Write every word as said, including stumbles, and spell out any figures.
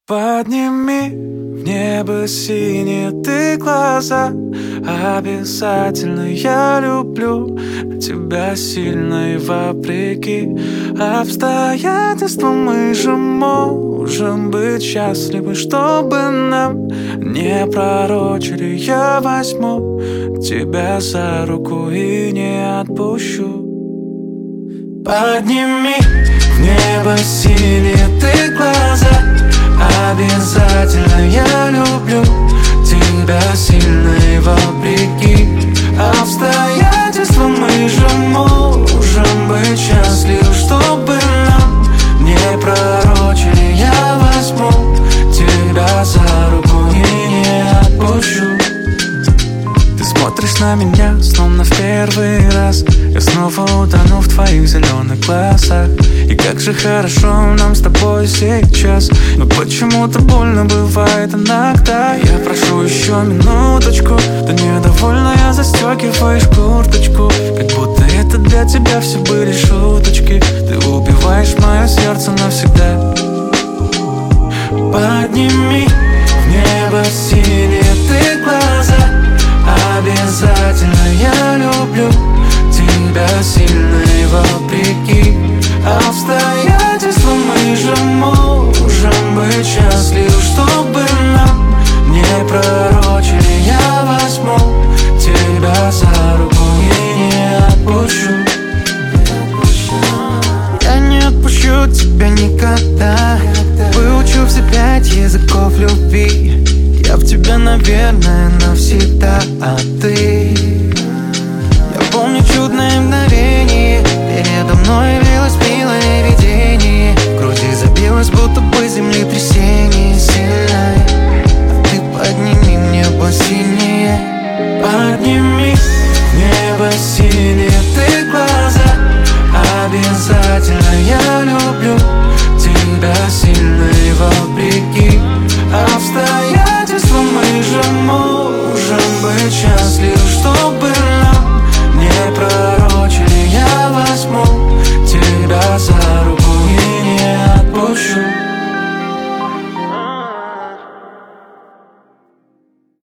Подними в небо синие ты глаза. Обязательно я люблю тебя сильно и вопреки обстоятельствам. Мы же можем быть счастливы, чтобы нам не пророчили. Я возьму тебя за руку и не отпущу. Подними в небо синие ты глаза. Обязательно я люблю тебя сильно и вопреки обстоятельствам. Мы же можем быть счастливы, чтобы нам не пророчили. Я возьму тебя за руку и не отпущу. Ты смотришь на меня, словно в первый раз. Я снова утону в твоих зеленых глазах. И как же хорошо нам с тобой сейчас. Но почему-то больно бывает иногда. Я прошу еще минуточку. Ты недовольная, застегиваешь курточку, как будто это для тебя все были шуточки. Ты убиваешь мое сердце навсегда. Подними в небо синие ты глаза. Обязательно я люблю тебя сильно и вопреки обстоятельствам. Мы же можем быть счастливы, чтобы нам не пророчили. Я возьму тебя за руку и не отпущу. Я не отпущу тебя никогда. Выучу все пять языков любви. Я в тебя, наверное, навсегда. А ты